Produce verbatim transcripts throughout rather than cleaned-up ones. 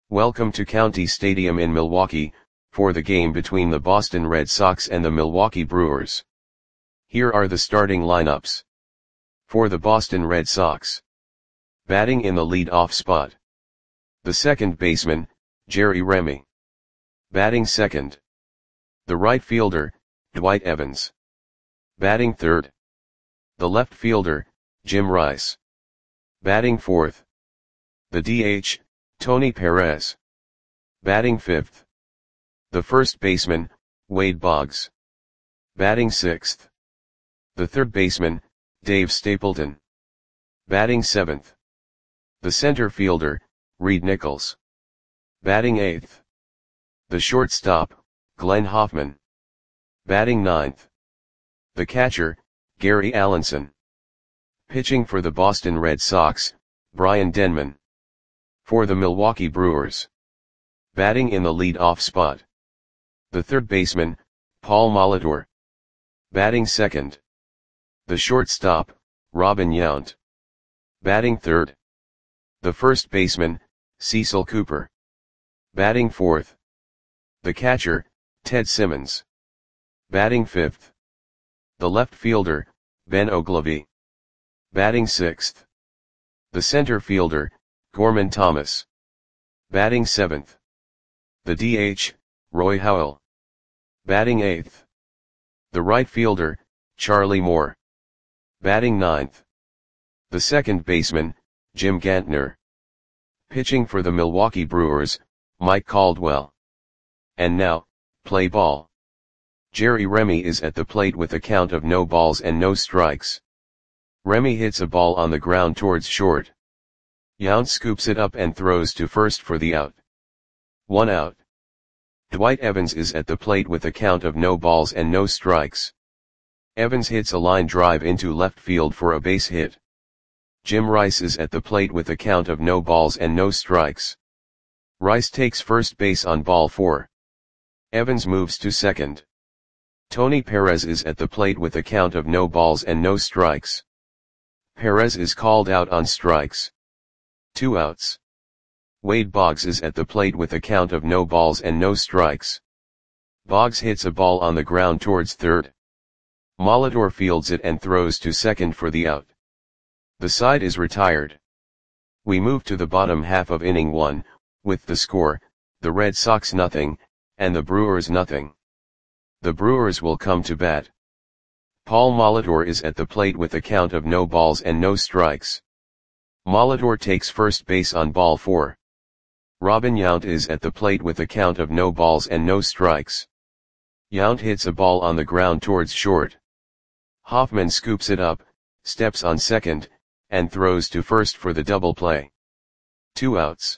Welcome to County Stadium in Milwaukee, for the game between the Boston Red Sox and the Milwaukee Brewers. Here are the starting lineups. For the Boston Red Sox. Batting in the lead-off spot. The second baseman, Jerry Remy. Batting second. The right fielder, Dwight Evans. Batting third. The left fielder, Jim Rice. Batting fourth. The D H, Tony Perez. Batting fifth. The first baseman, Wade Boggs. Batting sixth. The third baseman, Dave Stapleton. Batting seventh. The center fielder, Reed Nichols. Batting eighth. The shortstop, Glenn Hoffman. Batting ninth. The catcher, Gary Allenson. Pitching for the Boston Red Sox, Brian Denman. For the Milwaukee Brewers. Batting in the lead-off spot. The third baseman, Paul Molitor. Batting second. The shortstop, Robin Yount. Batting third. The first baseman, Cecil Cooper. Batting fourth. The catcher, Ted Simmons. Batting fifth. The left fielder, Ben Oglivie. Batting sixth. The center fielder, Gorman Thomas. Batting seventh. The D H, Roy Howell. Batting eighth. The right fielder, Charlie Moore. Batting ninth. The second baseman, Jim Gantner. Pitching for the Milwaukee Brewers, Mike Caldwell. And now, play ball. Jerry Remy is at the plate with a count of no balls and no strikes. Remy hits a ball on the ground towards short. Yount scoops it up and throws to first for the out. One out. Dwight Evans is at the plate with a count of no balls and no strikes. Evans hits a line drive into left field for a base hit. Jim Rice is at the plate with a count of no balls and no strikes. Rice takes first base on ball four. Evans moves to second. Tony Perez is at the plate with a count of no balls and no strikes. Perez is called out on strikes. Two outs. Wade Boggs is at the plate with a count of no balls and no strikes. Boggs hits a ball on the ground towards third. Molitor fields it and throws to second for the out. The side is retired. We move to the bottom half of inning one, with the score, the Red Sox nothing, and the Brewers nothing. The Brewers will come to bat. Paul Molitor is at the plate with a count of no balls and no strikes. Molitor takes first base on ball four. Robin Yount is at the plate with a count of no balls and no strikes. Yount hits a ball on the ground towards short. Hoffman scoops it up, steps on second, and throws to first for the double play. Two outs.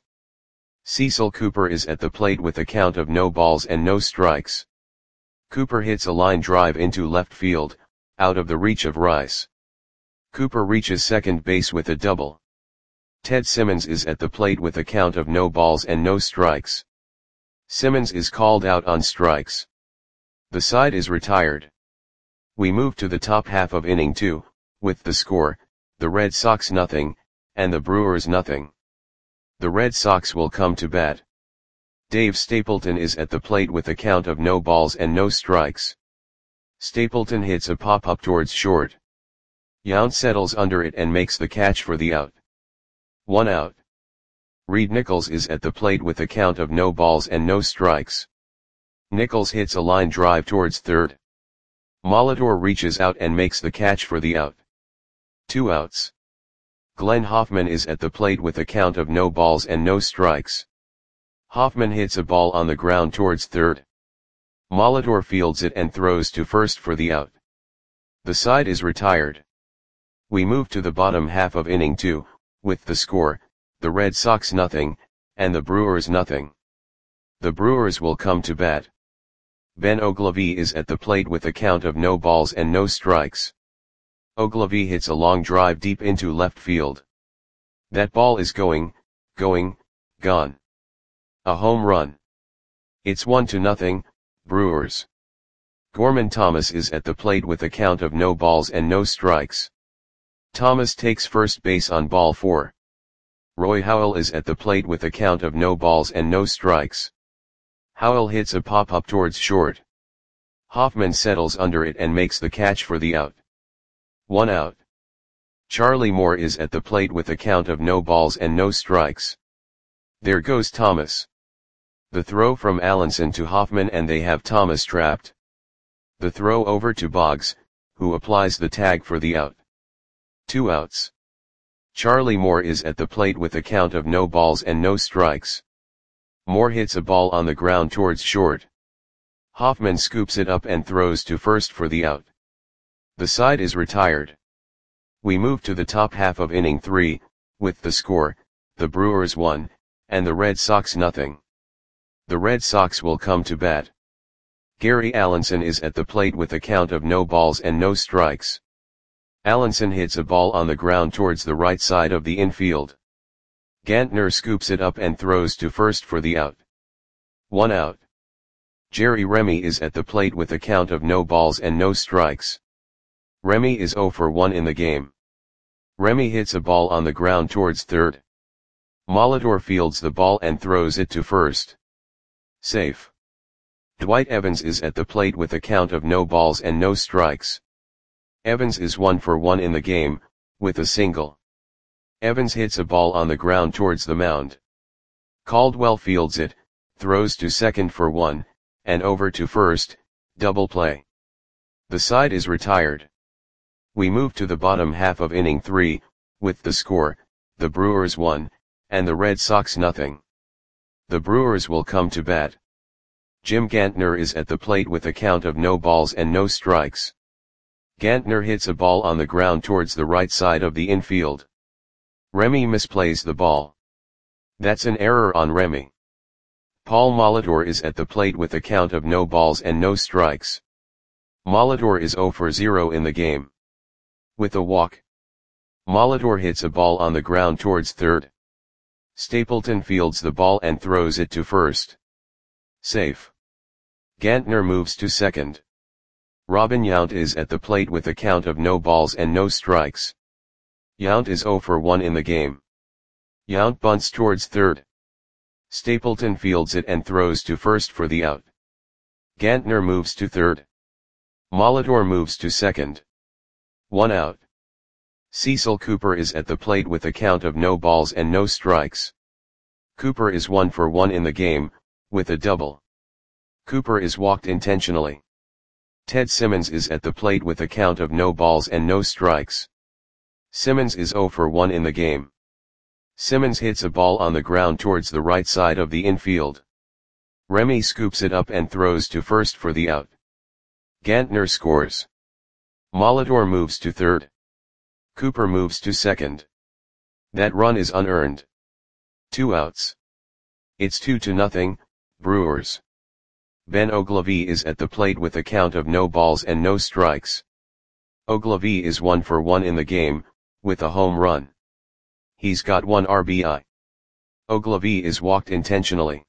Cecil Cooper is at the plate with a count of no balls and no strikes. Cooper hits a line drive into left field, out of the reach of Rice. Cooper reaches second base with a double. Ted Simmons is at the plate with a count of no balls and no strikes. Simmons is called out on strikes. The side is retired. We move to the top half of inning two, with the score, the Red Sox nothing, and the Brewers nothing. The Red Sox will come to bat. Dave Stapleton is at the plate with a count of no balls and no strikes. Stapleton hits a pop-up towards short. Yount settles under it and makes the catch for the out. One out. Reed Nichols is at the plate with a count of no balls and no strikes. Nichols hits a line drive towards third. Molitor reaches out and makes the catch for the out. Two outs. Glenn Hoffman is at the plate with a count of no balls and no strikes. Hoffman hits a ball on the ground towards third. Molitor fields it and throws to first for the out. The side is retired. We move to the bottom half of inning two, with the score, the Red Sox nothing, and the Brewers nothing. The Brewers will come to bat. Ben Oglivie is at the plate with a count of no balls and no strikes. Oglivie hits a long drive deep into left field. That ball is going, going, gone. A home run. It's one to nothing, Brewers. Gorman Thomas is at the plate with a count of no balls and no strikes. Thomas takes first base on ball four. Roy Howell is at the plate with a count of no balls and no strikes. Howell hits a pop-up towards short. Hoffman settles under it and makes the catch for the out. One out. Charlie Moore is at the plate with a count of no balls and no strikes. There goes Thomas. The throw from Allenson to Hoffman and they have Thomas trapped. The throw over to Boggs, who applies the tag for the out. Two outs. Charlie Moore is at the plate with a count of no balls and no strikes. Moore hits a ball on the ground towards short. Hoffman scoops it up and throws to first for the out. The side is retired. We move to the top half of inning three, with the score, the Brewers one, and the Red Sox nothing. The Red Sox will come to bat. Gary Allenson is at the plate with a count of no balls and no strikes. Allenson hits a ball on the ground towards the right side of the infield. Gantner scoops it up and throws to first for the out. One out. Jerry Remy is at the plate with a count of no balls and no strikes. Remy is oh for one in the game. Remy hits a ball on the ground towards third. Molitor fields the ball and throws it to first. Safe. Dwight Evans is at the plate with a count of no balls and no strikes. Evans is one for one in the game, with a single. Evans hits a ball on the ground towards the mound. Caldwell fields it, throws to second for one, and over to first, double play. The side is retired. We move to the bottom half of inning three, with the score, the Brewers one, and the Red Sox nothing. The Brewers will come to bat. Jim Gantner is at the plate with a count of no balls and no strikes. Gantner hits a ball on the ground towards the right side of the infield. Remy misplays the ball. That's an error on Remy. Paul Molitor is at the plate with a count of no balls and no strikes. Molitor is oh for zero in the game. With a walk. Molitor hits a ball on the ground towards third. Stapleton fields the ball and throws it to first. Safe. Gantner moves to second. Robin Yount is at the plate with a count of no balls and no strikes. Yount is oh for one in the game. Yount bunts towards third. Stapleton fields it and throws to first for the out. Gantner moves to third. Molitor moves to second. One out. Cecil Cooper is at the plate with a count of no balls and no strikes. Cooper is one for one in the game, with a double. Cooper is walked intentionally. Ted Simmons is at the plate with a count of no balls and no strikes. Simmons is oh for one in the game. Simmons hits a ball on the ground towards the right side of the infield. Remy scoops it up and throws to first for the out. Gantner scores. Molitor moves to third. Cooper moves to second. That run is unearned. Two outs. It's two to nothing, Brewers. Ben Ogilvie is at the plate with a count of no balls and no strikes. Ogilvie is one for one in the game, with a home run. He's got one R B I. Ogilvie is walked intentionally.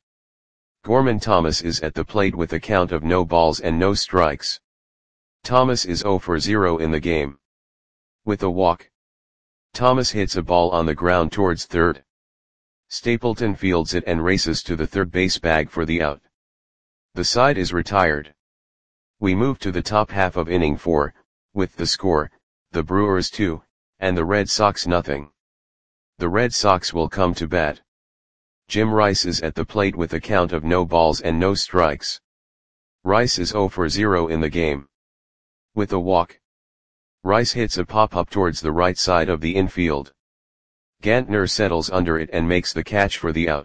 Gorman Thomas is at the plate with a count of no balls and no strikes. Thomas is oh for zero in the game. With a walk. Thomas hits a ball on the ground towards third. Stapleton fields it and races to the third base bag for the out. The side is retired. We move to the top half of inning four, with the score, the Brewers two, and the Red Sox nothing. The Red Sox will come to bat. Jim Rice is at the plate with a count of no balls and no strikes. Rice is oh for zero in the game. With a walk. Rice hits a pop-up towards the right side of the infield. Gantner settles under it and makes the catch for the out.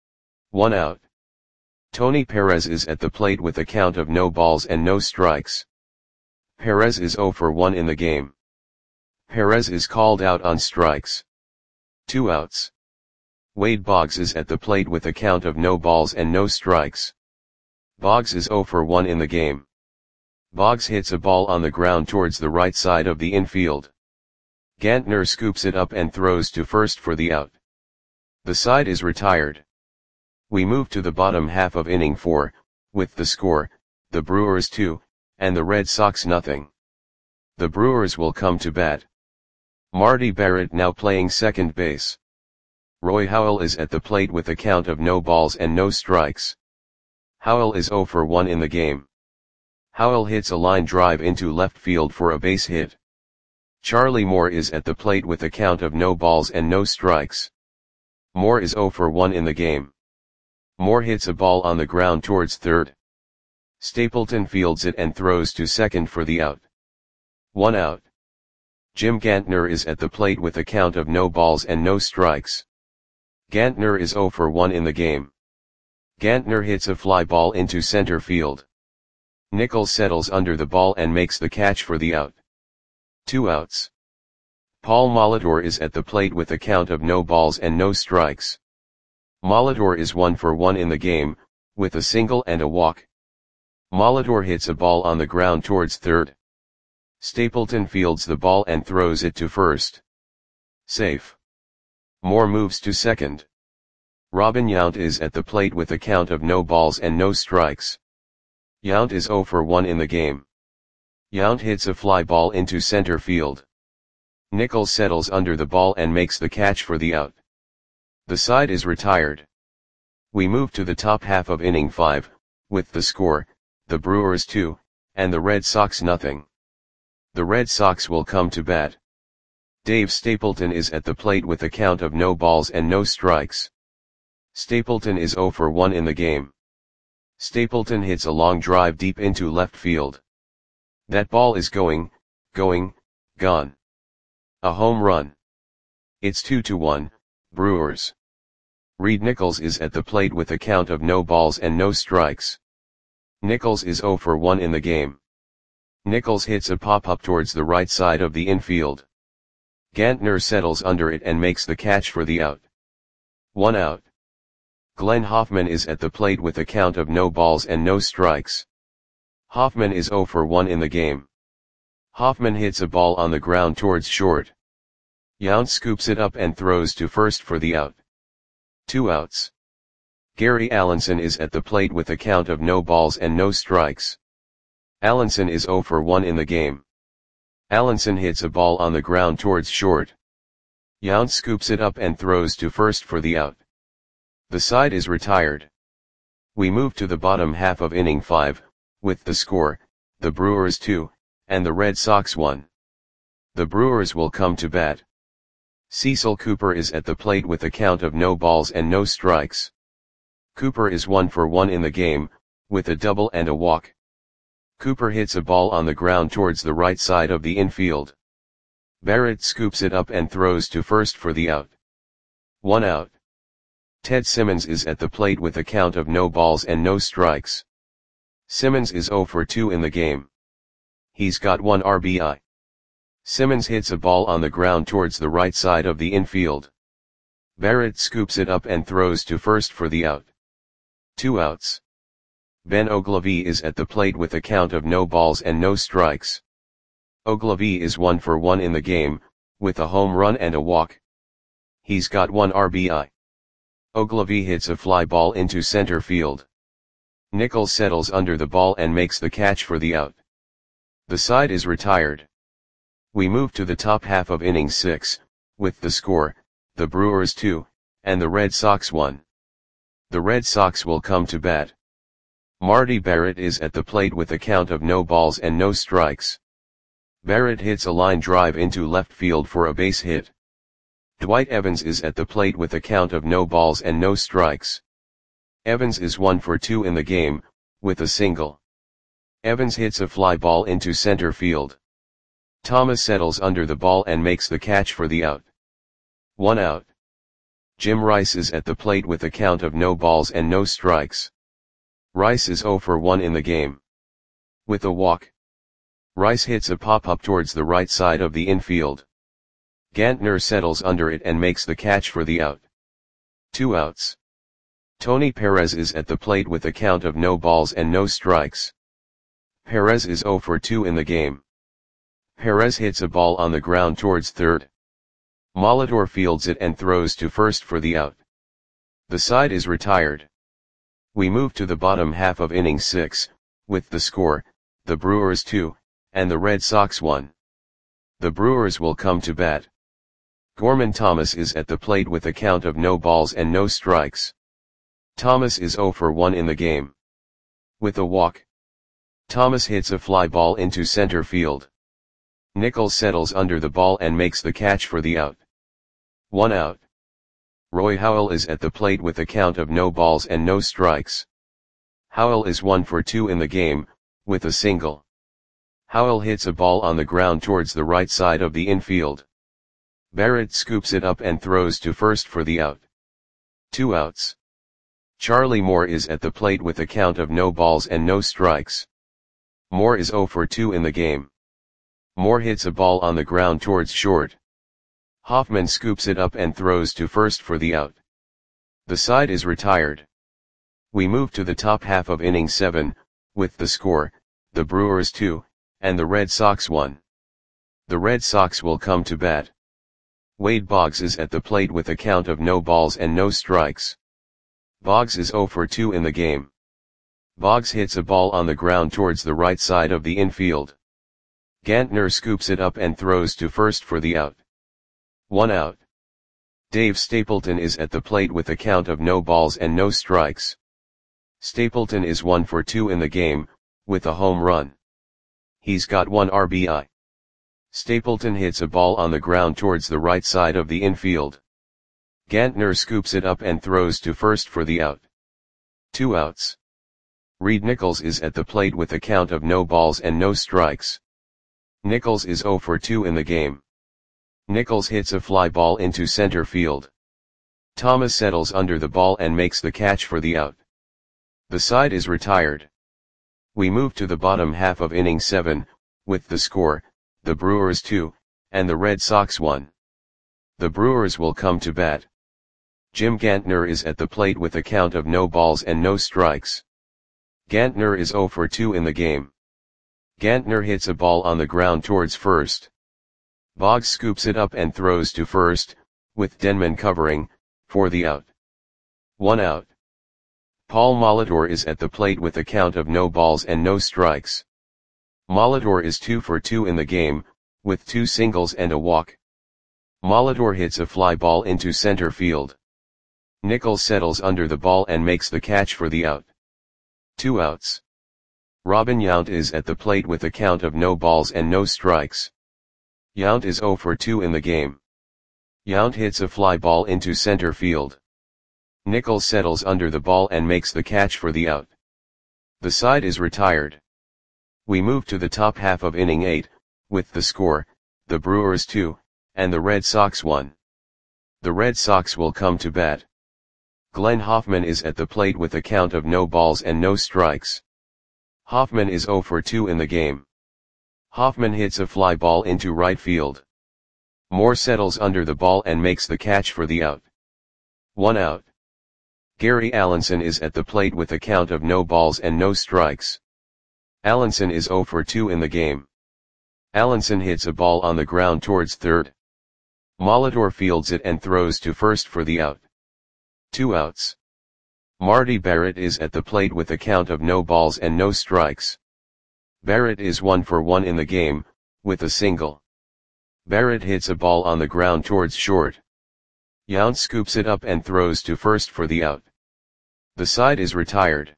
One out. Tony Perez is at the plate with a count of no balls and no strikes. Perez is oh for one in the game. Perez is called out on strikes. Two outs. Wade Boggs is at the plate with a count of no balls and no strikes. Boggs is oh for one in the game. Boggs hits a ball on the ground towards the right side of the infield. Gantner scoops it up and throws to first for the out. The side is retired. We move to the bottom half of inning four, with the score, the Brewers two, and the Red Sox nothing. The Brewers will come to bat. Marty Barrett now playing second base. Roy Howell is at the plate with a count of no balls and no strikes. Howell is zero for one in the game. Howell hits a line drive into left field for a base hit. Charlie Moore is at the plate with a count of no balls and no strikes. Moore is zero for one in the game. Moore hits a ball on the ground towards third. Stapleton fields it and throws to second for the out. One out. Jim Gantner is at the plate with a count of no balls and no strikes. Gantner is zero for one in the game. Gantner hits a fly ball into center field. Nichols settles under the ball and makes the catch for the out. Two outs. Paul Molitor is at the plate with a count of no balls and no strikes. Molitor is one for one in the game, with a single and a walk. Molitor hits a ball on the ground towards third. Stapleton fields the ball and throws it to first. Safe. Moore moves to second. Robin Yount is at the plate with a count of no balls and no strikes. Yount is zero for one in the game. Yount hits a fly ball into center field. Nichols settles under the ball and makes the catch for the out. The side is retired. We move to the top half of inning five, with the score, the Brewers two, and the Red Sox nothing. The Red Sox will come to bat. Dave Stapleton is at the plate with a count of no balls and no strikes. Stapleton is zero for one in the game. Stapleton hits a long drive deep into left field. That ball is going, going, gone. A home run. It's two to one, Brewers. Reed Nichols is at the plate with a count of no balls and no strikes. Nichols is zero for one in the game. Nichols hits a pop-up towards the right side of the infield. Gantner settles under it and makes the catch for the out. One out. Glenn Hoffman is at the plate with a count of no balls and no strikes. Hoffman is zero for one in the game. Hoffman hits a ball on the ground towards short. Yount scoops it up and throws to first for the out. Two outs. Gary Allenson is at the plate with a count of no balls and no strikes. Allenson is zero for one in the game. Allenson hits a ball on the ground towards short. Yount scoops it up and throws to first for the out. The side is retired. We move to the bottom half of inning five, with the score, the Brewers two, and the Red Sox one. The Brewers will come to bat. Cecil Cooper is at the plate with a count of no balls and no strikes. Cooper is one for one in the game, with a double and a walk. Cooper hits a ball on the ground towards the right side of the infield. Barrett scoops it up and throws to first for the out. One out. Ted Simmons is at the plate with a count of no balls and no strikes. Simmons is zero for two in the game. He's got one R B I. Simmons hits a ball on the ground towards the right side of the infield. Barrett scoops it up and throws to first for the out. Two outs. Ben Oglivie is at the plate with a count of no balls and no strikes. Oglivie is one for one in the game, with a home run and a walk. He's got one R B I. Oglivie hits a fly ball into center field. Nichols settles under the ball and makes the catch for the out. The side is retired. We move to the top half of inning six, with the score, the Brewers two, and the Red Sox one. The Red Sox will come to bat. Marty Barrett is at the plate with a count of no balls and no strikes. Barrett hits a line drive into left field for a base hit. Dwight Evans is at the plate with a count of no balls and no strikes. Evans is one for two in the game, with a single. Evans hits a fly ball into center field. Thomas settles under the ball and makes the catch for the out. One out. Jim Rice is at the plate with a count of no balls and no strikes. Rice is zero for one in the game. With a walk. Rice hits a pop-up towards the right side of the infield. Gantner settles under it and makes the catch for the out. Two outs. Tony Perez is at the plate with a count of no balls and no strikes. Perez is zero for two in the game. Perez hits a ball on the ground towards third. Molitor fields it and throws to first for the out. The side is retired. We move to the bottom half of inning six, with the score, the Brewers two, and the Red Sox one. The Brewers will come to bat. Gorman Thomas is at the plate with a count of no balls and no strikes. Thomas is zero for one in the game. With a walk, Thomas hits a fly ball into center field. Nichols settles under the ball and makes the catch for the out. One out. Roy Howell is at the plate with a count of no balls and no strikes. Howell is one for two in the game, with a single. Howell hits a ball on the ground towards the right side of the infield. Barrett scoops it up and throws to first for the out. Two outs. Charlie Moore is at the plate with a count of no balls and no strikes. Moore is zero for two in the game. Moore hits a ball on the ground towards short. Hoffman scoops it up and throws to first for the out. The side is retired. We move to the top half of inning seven, with the score, the Brewers two, and the Red Sox one. The Red Sox will come to bat. Wade Boggs is at the plate with a count of no balls and no strikes. Boggs is zero for two in the game. Boggs hits a ball on the ground towards the right side of the infield. Gantner scoops it up and throws to first for the out. One out. Dave Stapleton is at the plate with a count of no balls and no strikes. Stapleton is one for two in the game, with a home run. He's got one R B I. Stapleton hits a ball on the ground towards the right side of the infield. Gantner scoops it up and throws to first for the out. Two outs. Reed Nichols is at the plate with a count of no balls and no strikes. Nichols is zero for two in the game. Nichols hits a fly ball into center field. Thomas settles under the ball and makes the catch for the out. The side is retired. We move to the bottom half of inning seven, with the score, the Brewers two, and the Red Sox one. The Brewers will come to bat. Jim Gantner is at the plate with a count of no balls and no strikes. Gantner is zero for two in the game. Gantner hits a ball on the ground towards first. Boggs scoops it up and throws to first, with Denman covering, for the out. One out. Paul Molitor is at the plate with a count of no balls and no strikes. Molitor is two for two in the game, with two singles and a walk. Molitor hits a fly ball into center field. Nichols settles under the ball and makes the catch for the out. Two outs. Robin Yount is at the plate with a count of no balls and no strikes. Yount is zero for two in the game. Yount hits a fly ball into center field. Nichols settles under the ball and makes the catch for the out. The side is retired. We move to the top half of inning eight, with the score, the Brewers two, and the Red Sox one. The Red Sox will come to bat. Glenn Hoffman is at the plate with a count of no balls and no strikes. Hoffman is zero for two in the game. Hoffman hits a fly ball into right field. Moore settles under the ball and makes the catch for the out. One out. Gary Allenson is at the plate with a count of no balls and no strikes. Allenson is zero for two in the game. Allenson hits a ball on the ground towards third. Molitor fields it and throws to first for the out. Two outs. Marty Barrett is at the plate with a count of no balls and no strikes. Barrett is one for one in the game, with a single. Barrett hits a ball on the ground towards short. Yount scoops it up and throws to first for the out. The side is retired.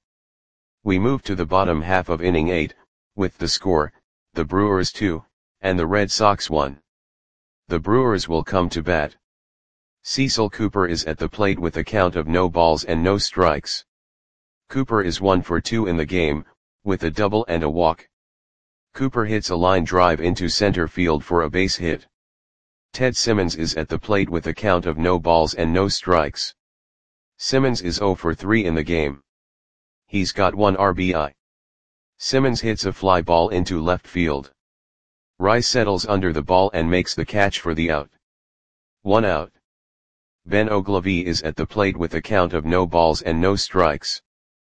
We move to the bottom half of inning eight, with the score, the Brewers two, and the Red Sox one. The Brewers will come to bat. Cecil Cooper is at the plate with a count of no balls and no strikes. Cooper is one for two in the game, with a double and a walk. Cooper hits a line drive into center field for a base hit. Ted Simmons is at the plate with a count of no balls and no strikes. Simmons is zero for three in the game. He's got one R B I. Simmons hits a fly ball into left field. Rice settles under the ball and makes the catch for the out. One out. Ben Oglivie is at the plate with a count of no balls and no strikes.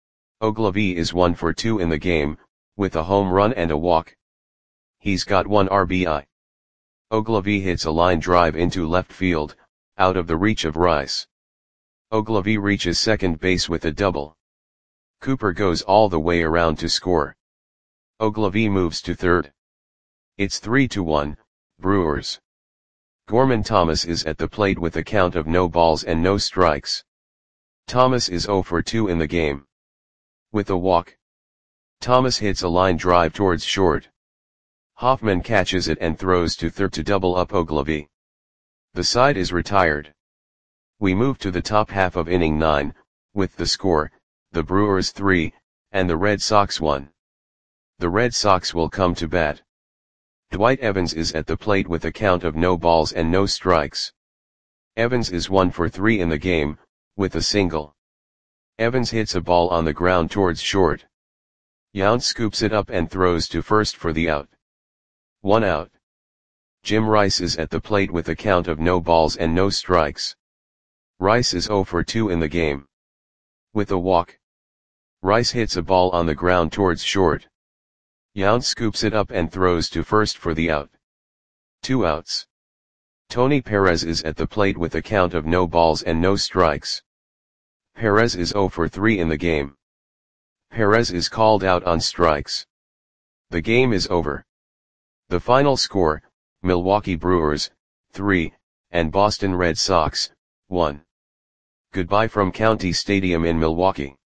Oglivie is one for two in the game, with a home run and a walk. He's got one R B I. Oglivie hits a line drive into left field, out of the reach of Rice. Oglivie reaches second base with a double. Cooper goes all the way around to score. Oglivie moves to third. It's three to one, Brewers. Gorman Thomas is at the plate with a count of no balls and no strikes. Thomas is zero for two in the game. With a walk, Thomas hits a line drive towards short. Hoffman catches it and throws to third to double up Ogilvy. The side is retired. We move to the top half of inning nine, with the score, the Brewers three, and the Red Sox one. The Red Sox will come to bat. Dwight Evans is at the plate with a count of no balls and no strikes. Evans is one for three in the game, with a single. Evans hits a ball on the ground towards short. Yount scoops it up and throws to first for the out. One out. Jim Rice is at the plate with a count of no balls and no strikes. Rice is zero for two in the game. With a walk, Rice hits a ball on the ground towards short. Yount scoops it up and throws to first for the out. Two outs. Tony Perez is at the plate with a count of no balls and no strikes. Perez is zero for three in the game. Perez is called out on strikes. The game is over. The final score, Milwaukee Brewers, three, and Boston Red Sox, one. Goodbye from County Stadium in Milwaukee.